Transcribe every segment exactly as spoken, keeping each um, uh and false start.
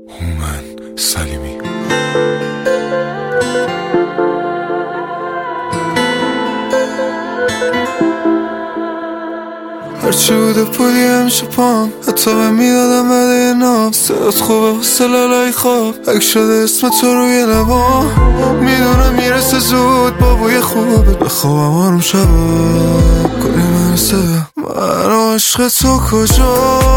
هومن سلیمی. هرچی بوده پودی همیشه پام، حتی به میدادم بده نام. صدات خوبه واسه لالای خواب، حک شده اسم تو روی لبام. میدونم میرسه زود با بوی خوبه، بخوابم آروم شبا کنی منسه. من عشق تو کجا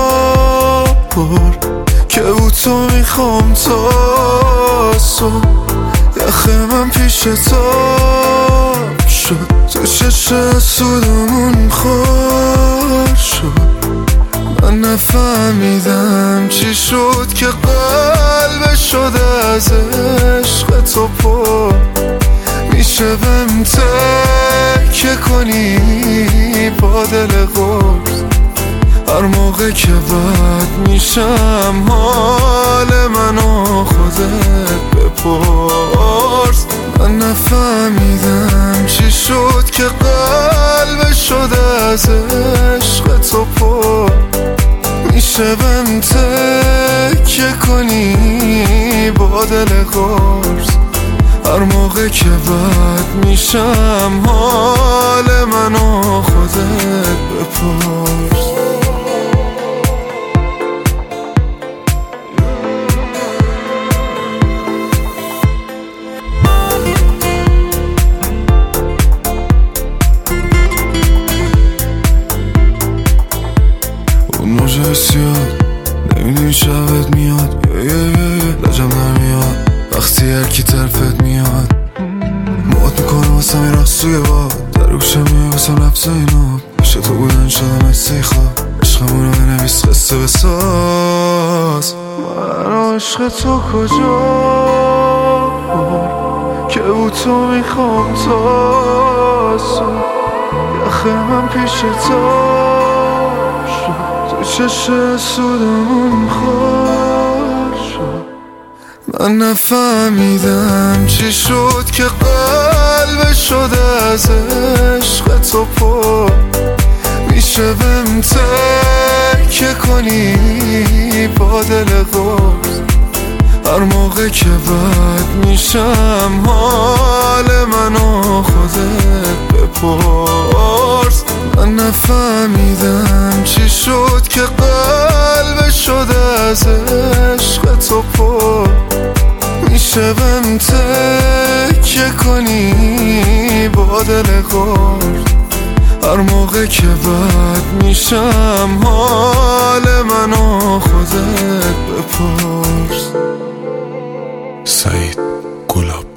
بر که بود تو میخوام تا صبح. یخه من پیش تو شد، تو چشم سودمون خور شد. من نفهمیدم چی شد که قلب شده از عشق تو پر. میشه بهم تکیه کنی با دل قرص، هر موقع که بد میشم حال منو خودت بپرس. من نفهمیدم چی شد که قلب شده از عشق تو پر. میشه بهم تکیه کنی با دل قرص، هر موقع که بد میشم حال منو خودت بپرس. موجه بسیاد نمیدونی شبت میاد، یه یه یه لجم نمیاد وقتی هرکی طرفت میاد. موت میکنه واسه می رقص توی باد، در گوشه میای واسه لبس اینا. پیش تو بودن شدم حسی خواب، عشقمونو بنویس قصه بساز. من عشق تو کجا بود که بود تو میخوام تا صبح. یخه من پیش تو تو چشم سودمون خور شد. من نفهمیدم چی شد که قلب شده از عشق تو پر. میشه بهم تکیه کنی با دل قرص، هر موقع که بد میشم حال منو خودت بپرس. من نفهمیدم چی شد که قلب شده از عشق تو پر. میشه بهم تکیه کنی با دل قرص، هر موقع که بد میشم حال منو خودت بپرس. سعید گلاب.